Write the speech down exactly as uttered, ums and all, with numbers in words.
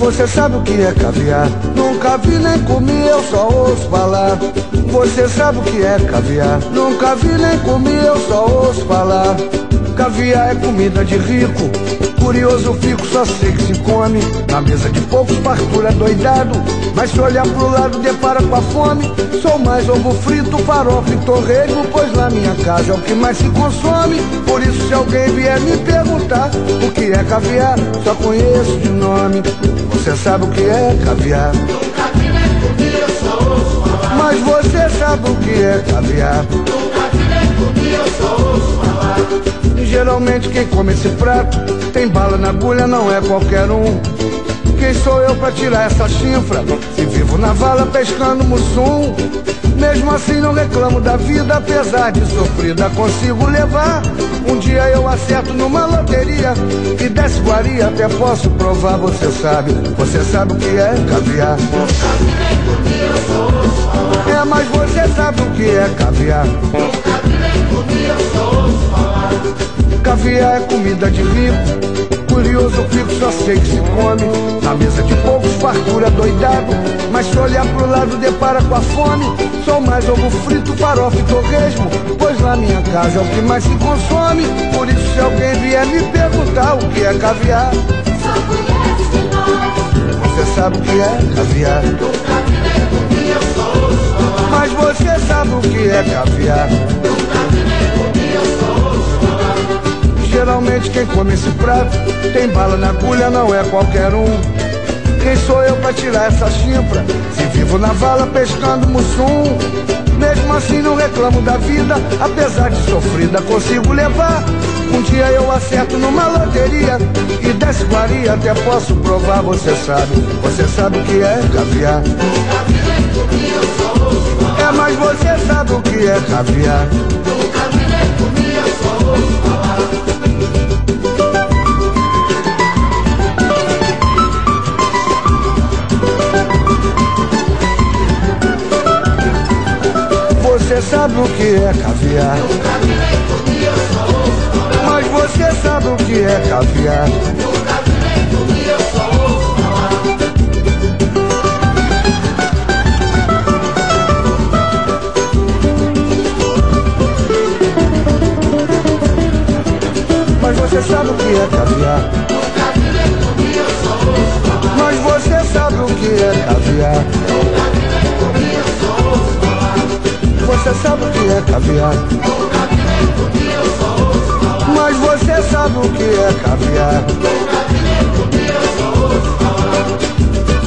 Você sabe o que é caviar? Nunca vi nem comi, eu só ouço falar. Você sabe o que é caviar? Nunca vi nem comi, eu só ouço falar. Caviar é comida de rico, curioso fico, só sei que se come. Na mesa de poucos, fartura doidado, mas se olhar pro lado depara com a fome. Sou mais ovo frito, farofa e torresmo, pois na minha casa é o que mais se consome. Por isso se alguém vier me perguntar o que é caviar, só conheço de nome. Você sabe o que é caviar? Nunca vi nem comi, eu só ouço falar. Mas você sabe o que é caviar? Nunca vi nem comi, eu só ouço falar. Geralmente quem come esse prato tem bala na agulha, não é qualquer um. Quem sou eu pra tirar essa chifra? Se vivo na vala pescando mussum. Mesmo assim não reclamo da vida, apesar de sofrida consigo levar. Um dia eu acerto numa loteria e desce guaria, até posso provar. Você sabe, você sabe o que é caviar? Nunca vi nem comi, eu só ouço falar. É, mas você sabe o que é caviar? Nunca vi nem comi, eu só ouço falar. Caviar é comida de rico, curioso fico, só sei que se come. Na mesa de poucos, fartura doidado, mas se olhar pro lado depara com a fome. Sou mais ovo frito, farofa e torresmo, pois na minha casa é o que mais se consome. Por isso se alguém vier me perguntar o que é caviar, Só conheço de nome. você sabe o que é caviar? Nunca vi nem comi, eu só ouço falar. Mas você sabe o que é caviar? Nunca vi nem comi, eu só ouço falar. Geralmente quem come esse prato tem bala na agulha, não é qualquer um. Quem sou eu pra tirar essa chifra? Se vivo na vala pescando mussum. Mesmo assim não reclamo da vida, apesar de sofrida consigo levar. Um dia eu acerto numa loteria e desce guaria, até posso provar. Você sabe, você sabe o que é caviar? Nunca vi nem comi, eu só ouço falar. É, mas você sabe o que é caviar? Nunca vi nem comi, eu só ouço falar. Você sabe o que é caviar? Nunca vi nem comi, eu só ouço falar. Mas você sabe o que é caviar? Nunca vi nem comi, eu só ouço falar. Mas você sabe o que é caviar? Nunca vi nem comi, eu só ouço falar. Mas você sabe o que é caviar? Nunca vi nem comi, eu só ouço falar. Você sabe o que é caviar? Nunca vi nem comi, eu só ouço falar. Mas você sabe o que é caviar? Nunca vi nem comi, eu só ouço falar.